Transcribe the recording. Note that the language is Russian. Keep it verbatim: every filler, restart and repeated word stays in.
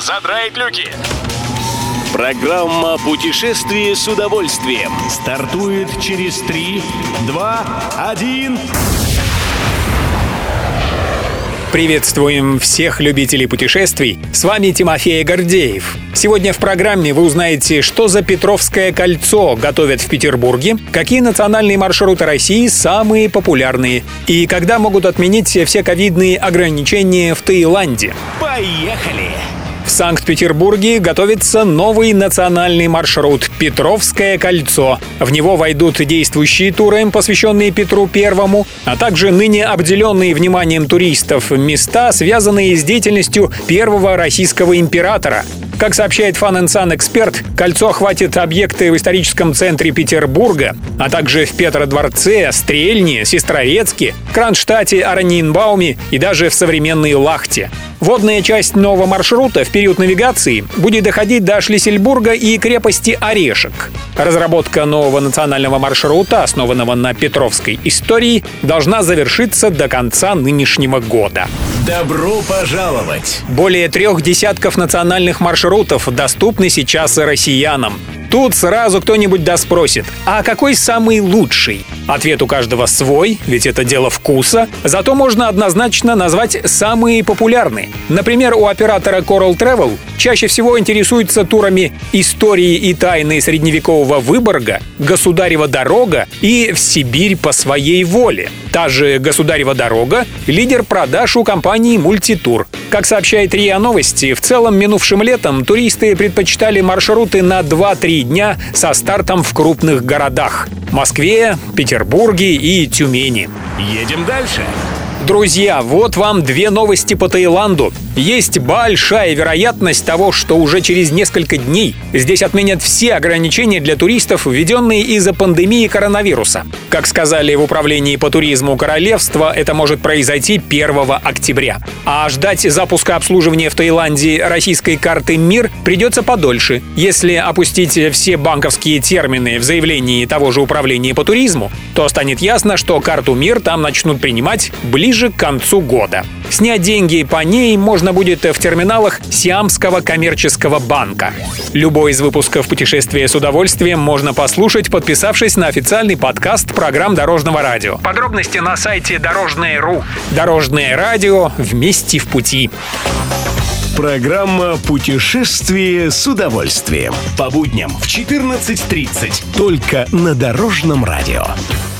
задраить люки. Программа «Путешествие с удовольствием» стартует через три, два, один. Приветствуем всех любителей путешествий. С вами Тимофей Гордеев. Сегодня в программе вы узнаете, что за Петровское кольцо готовят в Петербурге, какие национальные маршруты России самые популярные и когда могут отменить все ковидные ограничения в Таиланде. Поехали! В Санкт-Петербурге готовится новый национальный маршрут «Петровское кольцо». В него войдут действующие туры, посвященные Петру Первому, а также ныне обделенные вниманием туристов места, связанные с деятельностью первого российского императора. Как сообщает Fun and Sun Эксперт, кольцо охватит объекты в историческом центре Петербурга, а также в Петродворце, Стрельне, Сестрорецке, Кронштадте, Ораниенбауме и даже в современной Лахте. Водная часть нового маршрута в период навигации будет доходить до Шлиссельбурга и крепости Орешек. Разработка нового национального маршрута, основанного на петровской истории, должна завершиться до конца нынешнего года. Добро пожаловать! Более трех десятков национальных маршрутов доступны сейчас россиянам. Тут сразу кто-нибудь доспросит, а какой самый лучший? Ответ у каждого свой, ведь это дело вкуса. Зато можно однозначно назвать самые популярные. Например, у оператора Coral Travel чаще всего интересуются турами «Истории и тайны средневекового Выборга», «Государева дорога» и «В Сибирь по своей воле». Та же «Государева дорога» — лидер продаж у компании «Мультитур». Как сообщает РИА Новости, в целом минувшим летом туристы предпочитали маршруты на два-три дня со стартом в крупных городах — Москве, Петербурге и Тюмени. Едем дальше. Друзья, вот вам две новости по Таиланду. Есть большая вероятность того, что уже через несколько дней здесь отменят все ограничения для туристов, введенные из-за пандемии коронавируса. Как сказали в управлении по туризму королевства, это может произойти первого октября. А ждать запуска обслуживания в Таиланде российской карты МИР придется подольше. Если опустить все банковские термины в заявлении того же управления по туризму, то станет ясно, что карту МИР там начнут принимать ближе к концу года. Снять деньги по ней можно будет в терминалах Сиамского коммерческого банка. Любой из выпусков «Путешествия с удовольствием» можно послушать, подписавшись на официальный подкаст программ Дорожного радио. Подробности на сайте дорожное точка ру. Дорожное радио. Вместе в пути. Программа «Путешествие с удовольствием». По будням в четырнадцать тридцать. Только на Дорожном радио.